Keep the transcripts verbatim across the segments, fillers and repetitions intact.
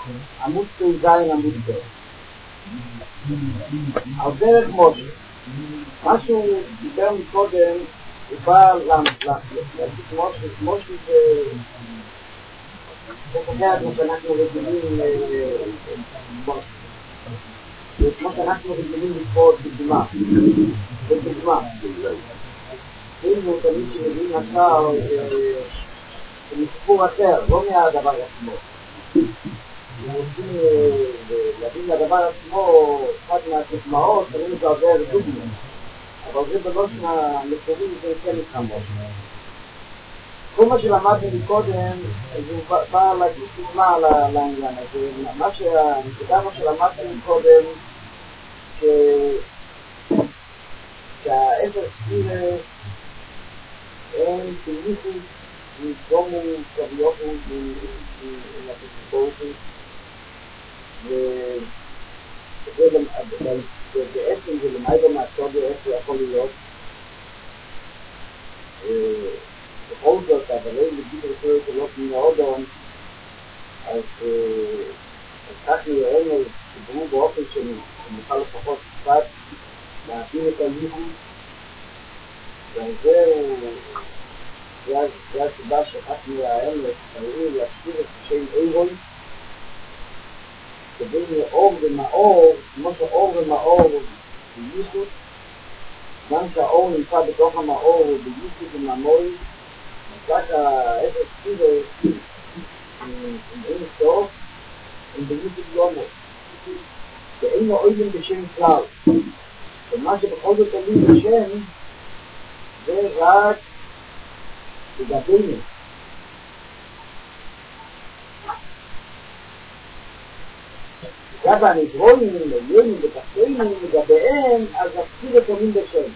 עמוד תזיין עמוד ב' על דרך משה משהו דיבר מקודם הוא בא להגיד משה משה זה זה פוגע כמו שאנחנו רגילים כמו שאנחנו רגילים לקרוא בדוגמה בדוגמה כאילו תמיד שמביאים נקר זה מסיפור אחר, לא מהדבר עצמו רוצים להבין לדבר עצמו אחד מהדוגמאות, תמיד זה עובר דוגמה אבל זה בלושן המקורי זה כן מתחמות כל מה שלמדנו מקודם זה בא להגיד תאומה לעניין הזה מה שהנקודה מה שלמדנו מקודם שהעשר ספירה הם תמיכו מתגומו סביוכו ולפסיכולוגים ובעצם זה למעלה מהסודר איך זה יכול להיות בכל זאת אבל לא נגיד רצוי שלא מאוד און אז כך נראינו שדמו באופן שנוכל לפחות קצת להבין את הליכוד וזה זה הסיבה שאחת מהאמת תראו להשאיר את שם אירון כדי מאור ומאור כמו שאור ומאור בייחוד גם שהאור נמצא בתוך המאור בייחוד ומאמורי רק האפס סיבה עם אין סוף עם בייחוד יומו ואין לו אויבים בשם כלל ומה שבכל זאת תמיד בשם זה רק לגבינו לגבי הנדרואים, לעניינים ותחתינים, לגביהם, אז נפסיד את עולים בשם.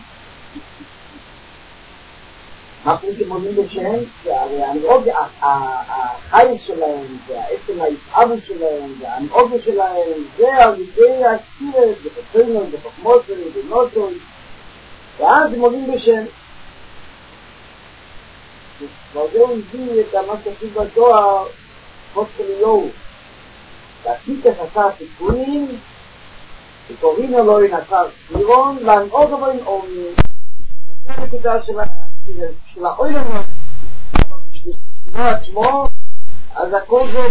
מה פשוט עולים בשם? הרי הנרוגיה, החיים שלהם, והעצם ההתאבות שלהם, והנרוגיה שלהם, זה על ידי הספירת, ותחתינים, ותחמוסים, ונוטוי, ואז הם עולים בשם. וזה הוא הביא את מה שכתוב בתואר, חוץ כליהו. והקיטס עשה תיקונים, שקוראים אלוהים עשה ספירון, להנהוג אלוהים עומי. זאת הנקודה של האוילם בשביל עצמו, אז הכל זה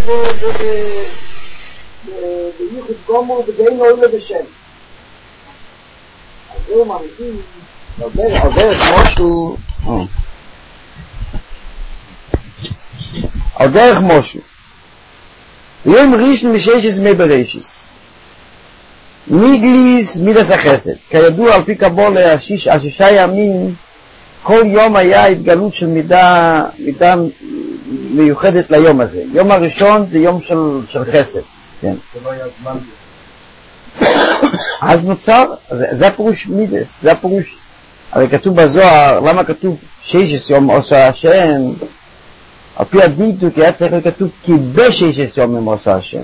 בייחוד גומו ובגאין אוילם בשם. אז זהו ממתים, עובר משהו, על דרך משהו יום ראשון מששת ימי בראשיס ניגליס מידס החסד כידוע על פי קבולה השישה ימים כל יום היה התגלות של מידה מידה מיוחדת ליום הזה יום הראשון זה יום של, של חסד כן. אז נוצר זה הפירוש מידס זה הפירוש הרי כתוב בזוהר למה כתוב ששת יום עושה השם על פי הדידוק היה צריך לכתוב כי בששת יומים עושה השם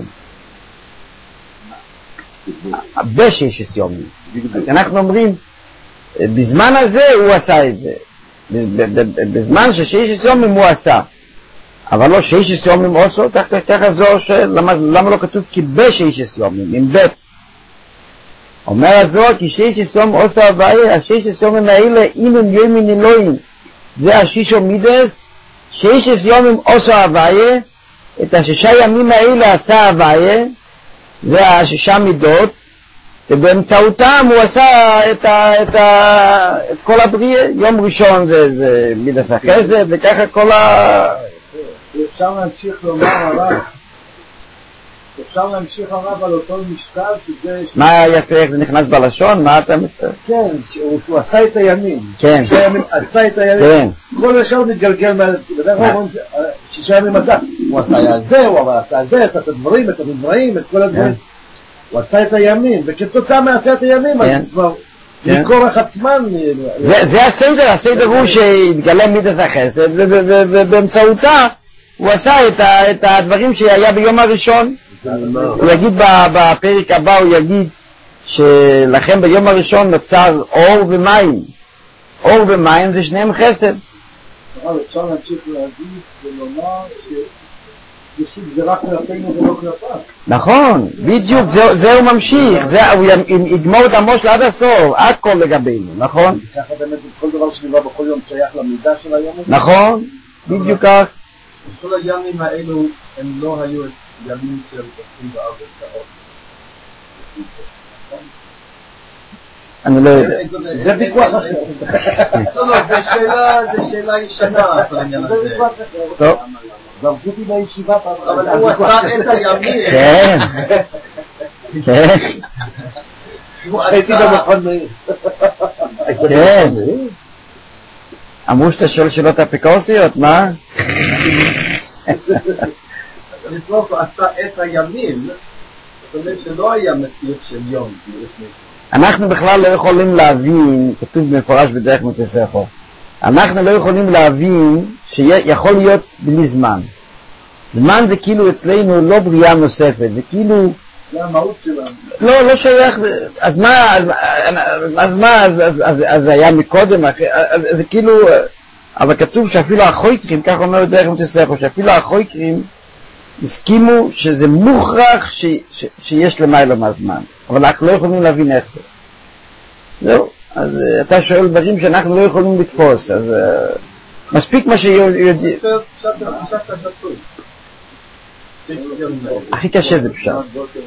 בששת יומים אנחנו אומרים בזמן הזה הוא עשה את זה בזמן שששת יומים הוא עשה אבל לא ששת יומים עושה ככה זו למה לא כתוב כי בששת יומים עם בית אומר הזוהר כי ששת יום עושה הוויה הששת יומים האלה אם הם יומים אלוהים זה השישו מידס ששת יומים עושה הוויה את השישה ימים האלה עשה הוויה זה השישה מידות ובאמצעותם הוא עשה את, ה, את, ה, את כל הבריאה יום ראשון זה, זה מידס החסד וככה כל ה... אפשר להמשיך לומר הרב אפשר להמשיך הרב על אותו משקל שזה... מה יפה איך זה נכנס בלשון? מה אתה מסתכל? כן, שהוא עשה את הימים כן עשה את הימים כל השאר מתגלגל בדרך כלל שישה ימים עשה הוא עשה את זה, הוא עשה את זה, את הדברים, את הדברים, את כל הדברים הוא עשה את הימים וכתוצאה מעשה את הימים אז כבר מכורח עצמן זה הסדר, הסדר הוא שהתגלה מידס החסד ובאמצעותה הוא עשה את הדברים שהיה ביום הראשון הוא יגיד בפרק הבא הוא יגיד שלכם ביום הראשון נוצר אור ומים אור ומים זה שניהם חסד אפשר להמשיך להגיד ולומר זה רק כלפינו ולא כלפיו. נכון, בדיוק, זה הוא ממשיך, הוא יגמור את המושל עד הסוף, הכל לגבינו, נכון? ככה באמת כל דבר שנראה בכל יום שייך למידה של היום הזה? נכון, בדיוק כך. כל הימים האלו הם לא היו ימים של עשרים וארבע שעות. אני לא יודע. זה ויכוח אחר. לא, לא, זה שאלה ישנה. זה ויכוח אחר. טוב. זרקו אותי בישיבה, אבל הוא עשה את הימים. כן. כן. הייתי במכון מאיר. כן. אמרו שאתה שואל שאלות אפיקורסיות, מה? הוא עשה את הימים, זאת אומרת שלא היה מציאות של יום. אנחנו בכלל לא יכולים להבין, כתוב במפורש בדרך מתסכו, אנחנו לא יכולים להבין שיכול להיות בלי זמן. זמן זה כאילו אצלנו לא בריאה נוספת, זה כאילו... זה המהות שלנו. לא, לא שייך, אז מה, אז, אז מה, אז, אז, אז, אז זה היה מקודם, אז, זה כאילו, אבל כתוב שאפילו החויקרים, כך אומר דרך מתסכו, שאפילו החויקרים הסכימו שזה מוכרח ש, ש, שיש למעלה מהזמן, אבל אנחנו לא יכולים להבין איך זה. זהו, אז uh, אתה שואל דברים שאנחנו לא יכולים לתפוס, אז uh, מספיק מה שיודעים. הכי קשה זה פשט.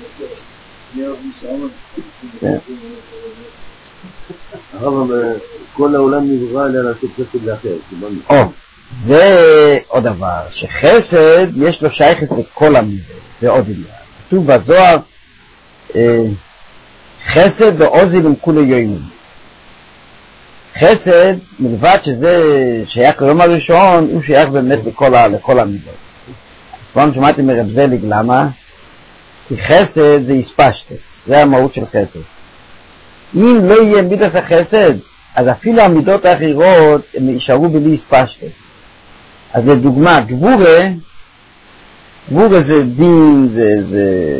כל העולם נברא עליה לעשות חסד לאחר. או, זה עוד דבר, שחסד יש לו שייכס לכל המידות, זה עוד עניין. כתוב בזוהר, חסד ועוזל עם כולי יוימים. חסד, מלבד שזה שייך ליום הראשון, הוא שייך באמת לכל, לכל המידות. אז פעם שמעתי מרב זליג, למה? כי חסד זה הספשטס, זה המהות של חסד. אם לא יהיה מידות החסד, אז אפילו המידות האחרות הם יישארו בלי הספשטס. אז לדוגמה, גבורה, גבורה זה דין, זה, זה,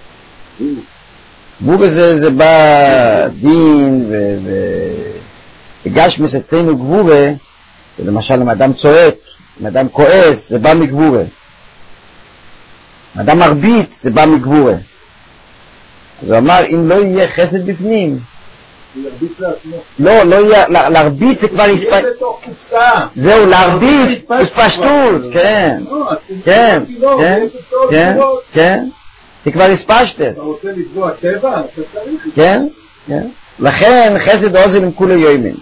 גבורה זה, זה בא דין, ו, ו, וגש מסתנו גבורה, זה למשל אם אדם צועק, אם אדם כועס, זה בא מגבורה. אם אדם מרביץ, זה בא מגבורה. אז הוא אמר, אם לא יהיה חסד בפנים, לא, לא יהיה, להרביץ זה כבר הספשטות. זהו, להרביץ הספשטות, כן, כן, כן, כן, כן, זה כבר הספשטות. אתה רוצה לפגוע צבע? כן, כן. לכן חסד ואוזן עם כולי יוימים.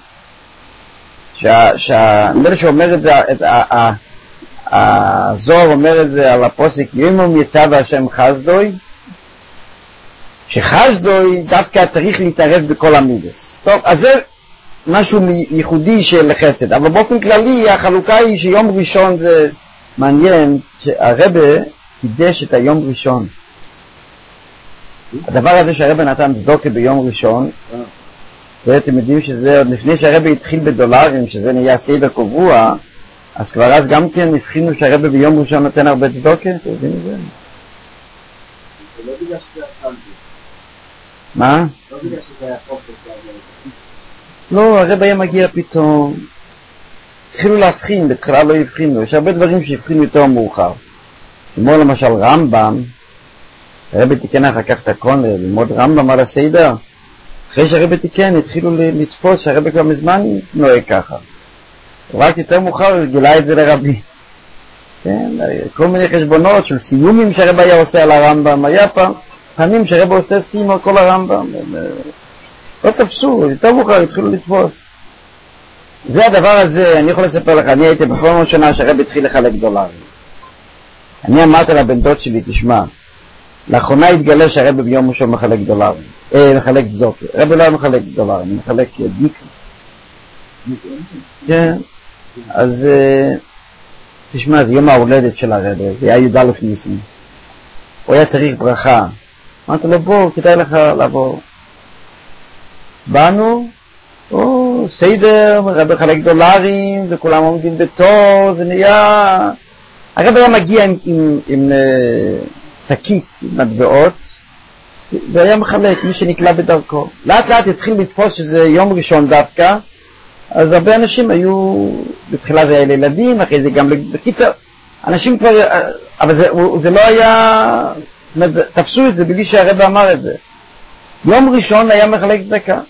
שהנדל שאומר את זה, הזוהר אומר את זה על הפוסק, יוימום יצא והשם חסדוי, שחסדוי דווקא צריך להתערב בכל המידס. טוב, אז זה משהו ייחודי של חסד, אבל באופן כללי החלוקה היא שיום ראשון זה מעניין, שהרבא קידש את היום ראשון. הדבר הזה שהרבא נתן צדוקה ביום ראשון, זה אתם יודעים שזה עוד לפני שהרבא התחיל בדולרים, שזה נהיה סדר קבוע, אז כבר אז גם כן הבחינו שהרבא ביום ראשון נותן הרבה צדוקה, אתם יודעים את זה? זה לא בגלל שזה היה מה? לא בגלל שזה היה חופש. לא, הרב היה מגיע פתאום. התחילו להבחין, בתחילה לא הבחינו. יש הרבה דברים שהבחינו יותר מאוחר. כמו למשל רמב"ם, הרב תיקן אחר כך את הקון ללמוד רמב"ם על הסדר. אחרי שהרב תיקן התחילו לצפות שהרב כבר מזמן נוהג ככה. רק יותר מאוחר גילה את זה לרבי. כן, כל מיני חשבונות של סיומים שהרב היה עושה על הרמב"ם. היה פעם. פעמים שהרבא עושה שים על כל הרמב"ם, לא תפסו, יותר מאוחר התחילו לתפוס. זה הדבר הזה, אני יכול לספר לך, אני הייתי בפעם ראשונה שהרבא התחיל לחלק דולרים. אני אמרתי לבן דוד שלי, תשמע, לאחרונה התגלה שהרבא ביום ראשון מחלק דולרים, אה, מחלק צדוקה. הרבא לא מחלק דולרים, הוא מחלק דיקריס. כן, אז תשמע, זה יום ההולדת של הרבא, זה היה י"א ניסן. הוא היה צריך ברכה. אמרתי לו, בוא, כדאי לך לעבור. באנו, או, סיידר, רבי חלק דולרים, וכולם עומדים בתור, זה נהיה... הרבי היה מגיע עם, עם, עם שקית, עם מטבעות, והיה מחלק, מי שנקלע בדרכו. לאט לאט התחיל לתפוס שזה יום ראשון דווקא, אז הרבה אנשים היו, בתחילה זה היה לילדים, אחרי זה גם בקיצר, אנשים כבר אבל זה, זה לא היה, תפסו את זה בלי שהרב אמר את זה. יום ראשון היה מחלק צדקה.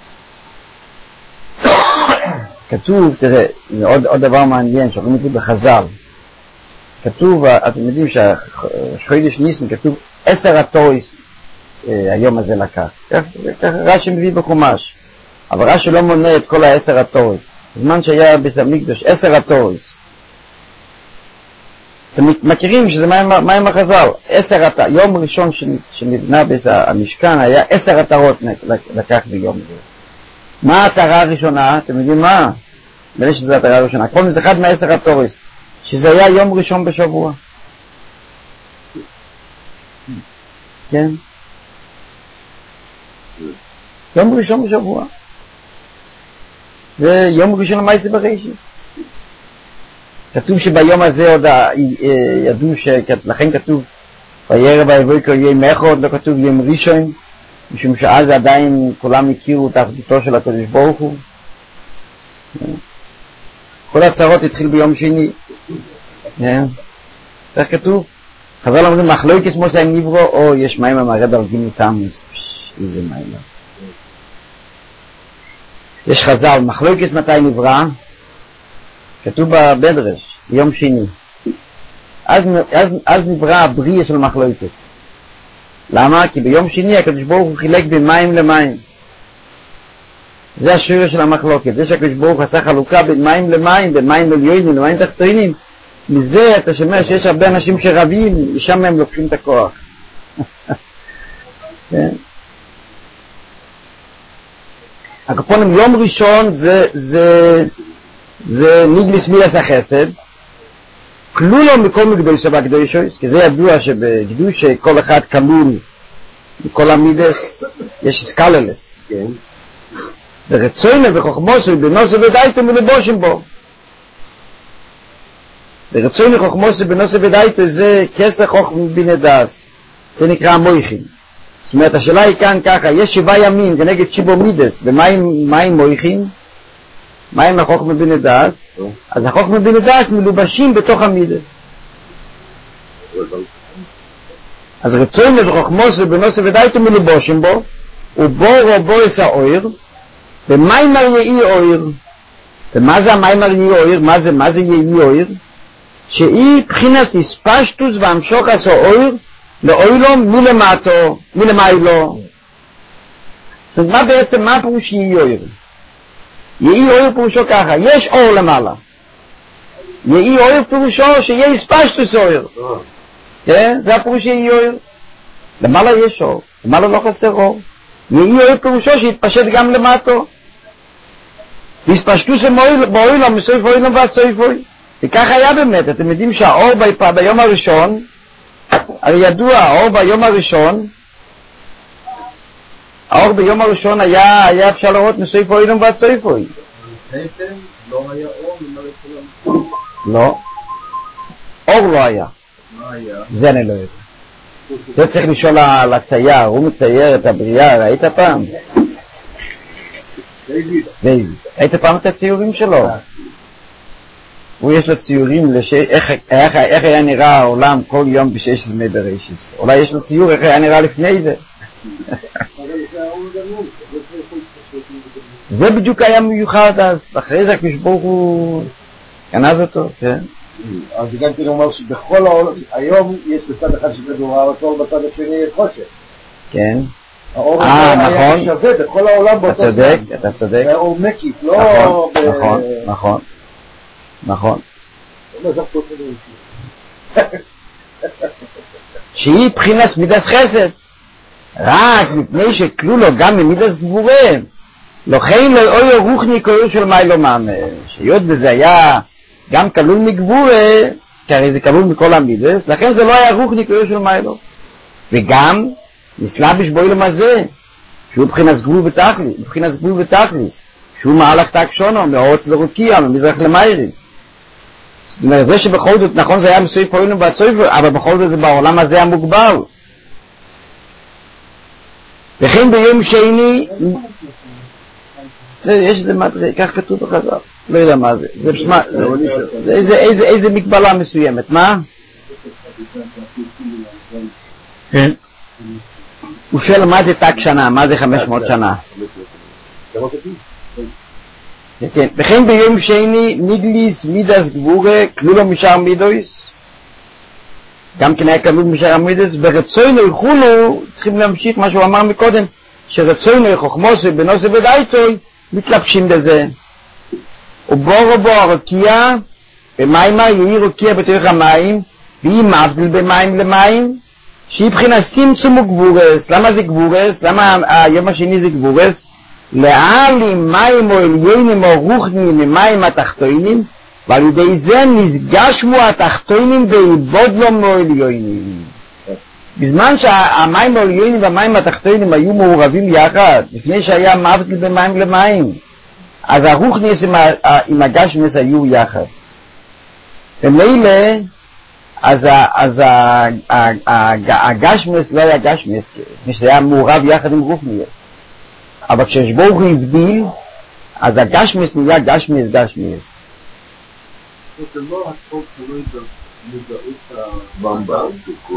כתוב, תראה, עוד, עוד דבר מעניין, שאנחנו יודעים בחז"ל. כתוב, אתם יודעים שהחודש ניסן כתוב עשר התוריס, היום הזה לקח. כך רש"י מביא בחומש. אבל רש"י לא מונה את כל העשר התוריס. בזמן שהיה בית המקדש, עשר התוריס. אתם מכירים שזה מים החז"ל. עשר התוריס, יום ראשון שנבנה המשכן היה עשר התורות לקח ביום הזה. מה ההתרה הראשונה? אתם יודעים מה? בלי שזו ההתרה הראשונה. כל זה אחד מהעשר התוריס. שזה היה יום ראשון בשבוע. כן? יום ראשון בשבוע. זה יום ראשון למעשה בראשית. כתוב שביום הזה עוד ידעו, לכן כתוב וירא ויבוא יום אחד, לא כתוב יום ראשון, משום שאז עדיין כולם הכירו את אחדותו של הקדוש ברוך הוא. כל הצרות התחיל ביום שני. איך כתוב? חז"ל אומרים מחלוקת מוסי נברו, או יש מים המרד על גימי תמוז. איזה מים. יש חז"ל, מחלוקת מתי נברא? כתוב במדרש, יום שני. אז, אז, אז נברא הבריאה של מחלוקת. למה? כי ביום שני הקדוש ברוך הוא חילק בין מים למים. זה השורש של המחלוקת. זה שהקדוש ברוך הוא עשה חלוקה בין מים למים, בין מים עליונים למים תחתונים. מזה אתה שומע שיש הרבה אנשים שרבים, משם הם לוקחים את הכוח. כן? הקופונים, יום ראשון זה, זה, זה ניגליס מילס החסד, כלולו מכל מקדוש והקדושוס, כי זה ידוע שבקדוש כל אחד כלול מכל המידס, יש סקללס, כן? ורצוינו וחוכמוסו בנוסו ודאיתו מלבושים בו. ורצוינו וחוכמוסו בנוסו ודאיתו זה כסר חוכם בינה דאס, זה נקרא מויכין. זאת אומרת, השאלה היא כאן ככה, יש שבעה ימים כנגד שיבו מידס, ומים מויכין, מים החוכמה בינה דאס, אז החוכמה בינה דאס מלובשים בתוך המידס. אז רצוינו וחוכמוסו בנוסו ודאיתו מלבושים בו, ובור ובו יש האויר, ומיימר יאי אויר. ומה זה המיימר יאי אויר? מה זה, מה זה יאי אויר? שהיא בחינס הספשטוס והמשוך עשו אויר לאוילו מלמטו, מלמיילו. זאת אומרת, מה בעצם, מה פירוש יאי אויר? יאי אויר פירושו ככה, יש אור למעלה. יאי אויר פירושו שיהיה הספשטוס אויר. כן? זה הפירוש יאי אויר. למעלה יש אור, למעלה לא חסר אור. יאי אויר פירושו שיתפשט גם למטו. והספשטוס באוילו מסויף אוילו ועד סויף אוילו. וכך היה באמת, אתם יודעים שהאור ביום הראשון, הרי ידוע, האור ביום הראשון, האור ביום הראשון היה, היה אפשר לראות מסויף אוילו ועד סויף אוילו. לא היה אור, לא. אור לא היה. מה היה? זה אני לא יודע. זה צריך לשאול על הצייר, הוא מצייר את הבריאה, ראית פעם? דיוויד. דיוויד. ראית פעם את הציורים שלו? הוא יש לו ציורים איך היה נראה העולם כל יום בשש ימי בראשית. אולי יש לו ציור איך היה נראה לפני זה. זה בדיוק היה מיוחד אז, ואחרי זה הקדוש ברוך הוא גנז אותו, כן? אז גם כן אומר שבכל העולם, היום יש בצד אחד של כדור הארץ, בצד השני יש חושך. כן. האור היה שווה בכל העולם באותו זמן. אתה צודק, אתה צודק. זה האור מקיף, לא... נכון, נכון, נכון. שהיא בחינס מידס חסד, רק מפני שכלולו גם ממידס גבורה, לכן לא אויר רוחני כאויר של מיילו ממש. שהיות בזה היה גם כלול מגבורה, כי הרי זה כלול מכל המידס, לכן זה לא היה רוחני כאויר של מיילו. וגם נסלבש באוילום הזה, שהוא בחינס גבול ותכליס, בחינס גבול ותכליס, שהוא מהלך תק שונו, מאורץ לרוקיע, ממזרח למיירי. זאת אומרת, זה שבכל זאת, נכון, זה היה מסויף אוילום ועד סויף, אבל בכל זאת בעולם הזה המוגבל. וכן ביום שני, יש איזה מדרש, כך כתוב בחז"ל, לא יודע מה זה, זה איזה מגבלה מסוימת, מה? כן. הוא שואל מה זה תק שנה, מה זה חמש מאות שנה. כן, וכן ביום שני נגליס מידס גבורה כלולו משאר מידויס, גם כן היה כלול משאר מידויס, ברצוינו יחולו, צריכים להמשיך מה שהוא אמר מקודם, שרצוינו חוכמוסי בנוסי ודאיתוי מתלבשים בזה. ובורו בו הרקיע במיימר יהי רקיע בתוך המים, והיא מבדיל במים למים, שהיא בחינה סימצום וגבורס. למה זה גבורס? למה היום השני זה גבורס? לעלים מים או עליונים או רוחניים ממים התחתונים, ועל ידי זה נסגשמו התחתונים ואיבוד לו מעליונים. בזמן שהמים העליונים והמים התחתונים היו מעורבים יחד, לפני שהיה מבדיל במים למים, אז הרוחניס עם הגשמס היו יחד. ומילא, אז הגשמס לא היה גשמס, זה היה מעורב יחד עם רוחניס. אבל כשברוך הוא הבדיל, אז הגשמס נהיה גשמס גשמס. זה לא הכל תלוי במודעות הבמבם,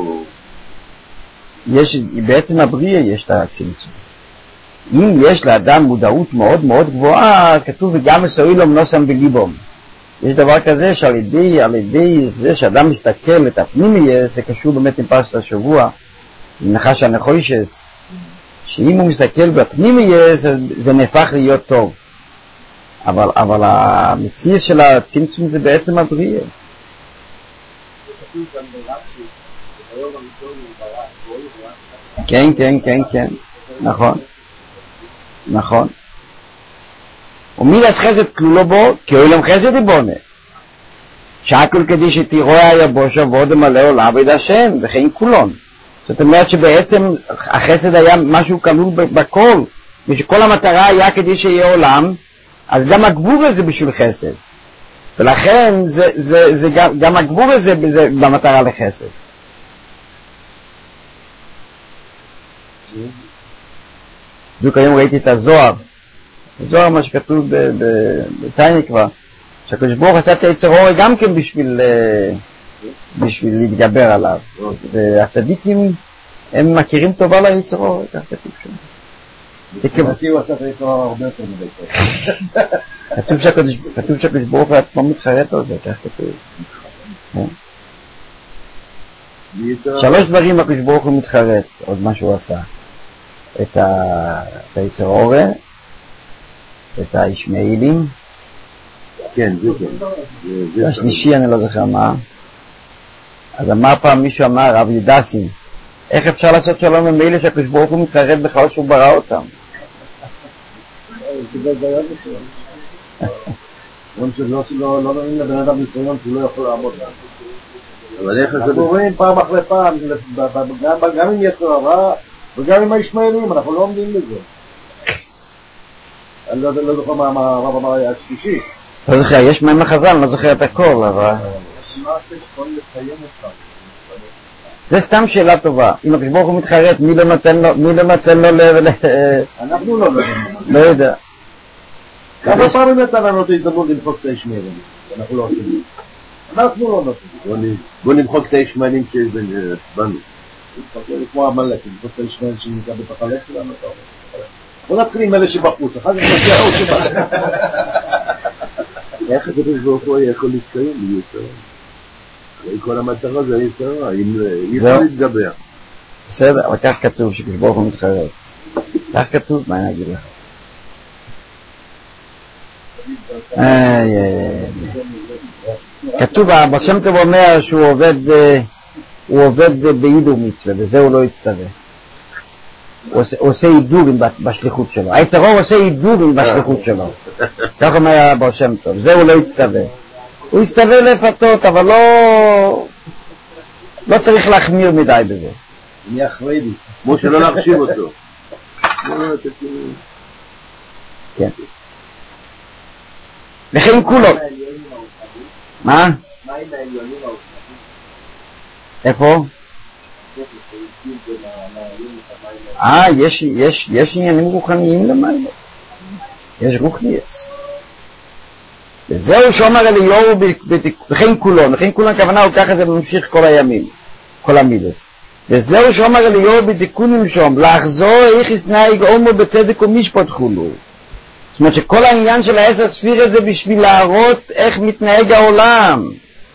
יש, בעצם הבריאה יש את הצמצום. אם יש לאדם מודעות מאוד מאוד גבוהה, אז כתוב וגם מסוילום נוסם בליבום. יש דבר כזה שעל ידי, על ידי זה שאדם מסתכל את הפנימיה, זה קשור באמת עם פרשת השבוע, עם נחש הנחוישס, שאם הוא מסתכל בפנימיה, זה, זה נהפך להיות טוב. אבל, אבל המציאות של הצמצום זה בעצם הבריאה. כן, כן, כן, כן, נכון, נכון. ומילס חסד כלולו בו, כי אוילם חסד יבונה. שקול כדי שתיראה היבושה ועוד מלא עולם ביד השם, וכן כולון. זאת אומרת שבעצם החסד היה משהו כלול בכל, ושכל המטרה היה כדי שיהיה עולם, אז גם הגבור הזה בשביל חסד. ולכן זה, זה, זה גם, גם הגבור הזה זה במטרה לחסד. בדיוק היום ראיתי את הזוהר, הזוהר מה שכתוב בתניא כבר, שהקדוש ברוך עשה את היצר אור גם כן בשביל, בשביל להתגבר עליו. והצדיקים הם מכירים טובה ליצר אור, כך כתוב שם. מבחינתי הוא עשה את היצר אור הרבה יותר מדי. כתוב שהקדוש ברוך עצמו מתחרט על זה, כך כתוב. שלוש דברים הקדוש ברוך הוא מתחרט, עוד מה שהוא עשה. את היצר אור, את הישמעאלים, כן, זה כן. השלישי אני לא זוכר מה. אז אמר פעם מישהו אמר, רב ידסים, איך אפשר לעשות שלום עם אלה שהקדוש ברוך הוא מתחרט בכלל שהוא ברא אותם? זה בעיה בשביל. לא נראים לבן אדם ניסיון שהוא לא יכול לעמוד לה. אנחנו רואים פעם אחרי פעם, גם עם יצר הרע וגם עם הישמעאלים, אנחנו לא עומדים לזה. אני לא זוכר מה הרב אמר היה השלישי. לא זוכר, יש מהם החז"ל, אני לא זוכר את הכל, אבל... זה סתם שאלה טובה. אם הקדוש ברוך הוא מתחרט, מי לא נותן לו, מי לא נותן לו ל... אנחנו לא נותן. לא יודע. כמה פעמים נתן לנו את ההזדמנות למחוק את הישמעאלים? אנחנו לא עושים. אנחנו לא נותנים. בוא נמחוק את הישמעאלים שבנו. כמו המלאק, למחוק את הישמעאלים שנמצא בתוך הלב שלנו. בוא נתחיל עם אלה שבחוץ, אחר כך נתחיל עוד שבחוץ. איך הקדוש ברוך הוא יכול להתקיים ביצר? כל המטרה זה היצר, אי אפשר להתגבר. בסדר, אבל כך כתוב שקדוש ברוך הוא מתחרט. כך כתוב, מה אני אגיד לך? כתוב, הבעל שם טוב אומר שהוא עובד הוא עובד בהידור מצווה, וזה הוא לא יצטווה. הוא עושה הידורים בשליחות שלו. היצר אור עושה הידורים בשליחות שלו. כך אומר הבעל שם טוב, זה הוא לא יצטווה. הוא יצטווה לפתות, אבל לא לא צריך להחמיר מדי בזה. אני אחראי לי. כמו שלא להחשיב אותו. כן. לכן כולו. מה? מה עם העליונים האופניים? איפה? אה, יש, יש, יש עניינים רוחניים למעלה. יש רוחניות. וזהו שאומר אליהו וכן כולו. וכן כולו הכוונה הוא ככה זה ממשיך כל הימים. כל המידס. וזהו שאומר אליהו בתיקונים שם, לחזור איך יסנהג אומו בצדק ומשפט חולו. זאת אומרת שכל העניין של העשר ספירה זה בשביל להראות איך מתנהג העולם.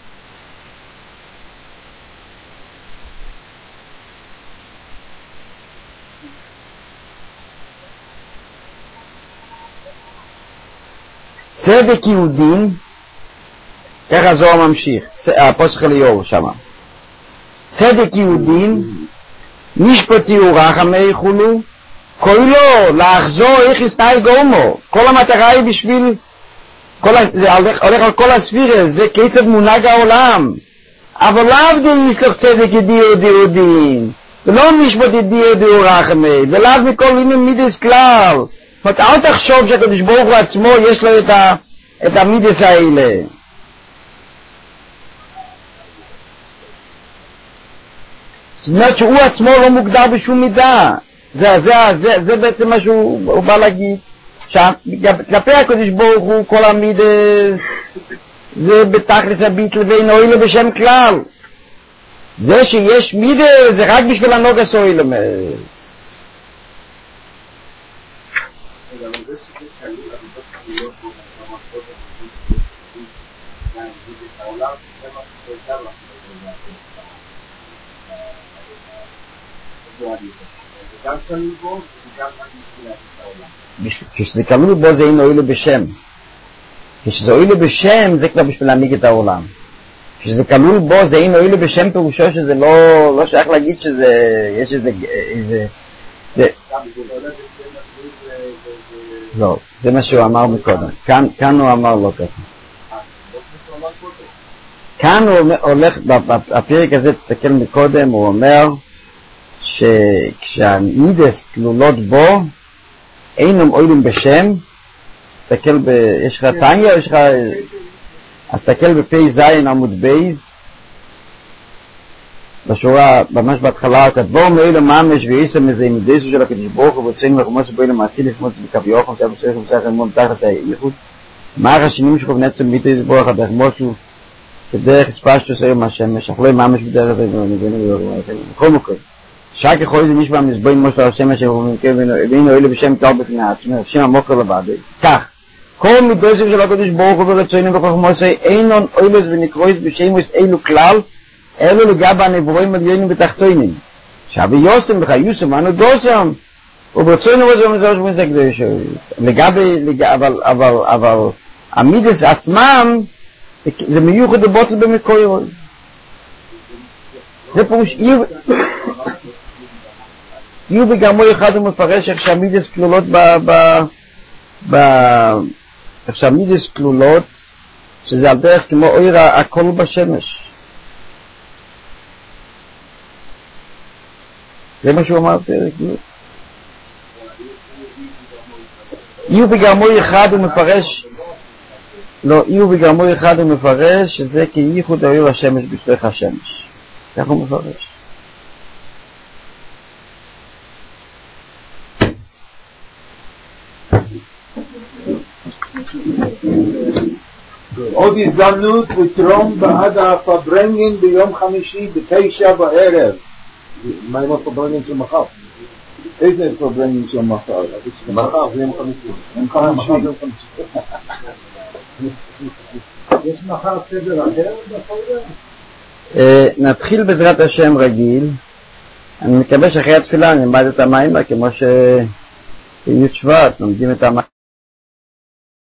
צדק יהודים, איך הזוהר ממשיך, הפוסק אליהו שמה. צדק יהודים, משפטי ורחמי חולו, כולו לחזור איך יסנהג אומו. כל המטרה היא בשביל, כל, זה הולך, הולך על כל הספירה, זה כיצד מונהג העולם. אבל לאו די יסלח צדק ידיעו דיעודים, ולא משפט ידיעו דיעו רחמי, ולאו מכל עניין מידס כלל. זאת אומרת, אל תחשוב שהקדוש ברוך הוא עצמו יש לו את, ה, את המידס האלה. זאת אומרת שהוא עצמו לא מוגדר בשום מידה. זה, זה, זה, זה בעצם מה שהוא בא להגיד. כלפי הקדוש ברוך הוא כל המידס זה בתכלס הביט לבין אוהלה בשם כלל. זה שיש מידס זה רק בשביל הנוגס אוהלה. כשזה כלול בו זה אין אוהלה בשם. כשזה אוהלה בשם זה כבר בשביל להנהיג את העולם. כשזה כלול בו זה אין אוהלה בשם פירושו שזה לא, לא שייך להגיד שזה יש איזה, איזה זה... לא, זה מה שהוא אמר מקודם. כאן, כאן הוא אמר לא ככה. כאן הוא הולך, בפרק הזה תסתכל מקודם, הוא אומר שכשהמידס כלולות בו אינם אוהלים בשם. תסתכל ב... יש לך טניה או יש לך... אז תסתכל בפי זין עמוד בייז בשורה, ממש בהתחלה כתבו מאילו ממש ואיסה מזה מידסו של הקדוש ברוך הוא וצאים לחומוס באילו מעציל לשמות בקו יוחם שאתה צריך למצוא אמון תחת הייחוד מה השינויים שלך בנצם מיתי ברוך הדרך מושו כדרך הספשתו סיום השמש אך לא ממש בדרך הזה בכל מקום שרק יכול זה נשבע מזבוין מושלו השמש ואינו אוהלה בשם כלל בפני עצמם שם המוקר לבד כך כל מידסו של הקדוש ברוך הוא ורצוינו וחוכמוס אינון אוהלס ונקרויס בשמוס אילו כלל אלו לגבי הנברואים עליינים בתחתונים שבי יוסם וחיוסם אנו דוסם וברצוינו וזו מזור שמוזק לגבי אבל המידס עצמם זה מיוחד לבוטל במקוירו זה פירוש יהיו בגרמו אחד ומפרש איך שהמידס כלולות איך שהמידס כלולות שזה על דרך כמו אויר הכל בשמש זה מה שהוא אמר פרק יהיו בגרמו אחד ומפרש לא, יהיו בגרמו אחד ומפרש שזה כי ייחוד אויר השמש בשלך השמש כך הוא מפרש עוד הזדמנות לתרום בעד הפברנגין ביום חמישי בתשע בערב. מה עם הפברנגין של מחר? איזה פברנגין של מחר? מחר זה יום חמישי. יום חמישי. יש מחר סדר אחר בפברנגין? נתחיל בעזרת השם רגיל. אני מקווה שאחרי התפילה נלמד את המים כמו שי' שבט לומדים את המים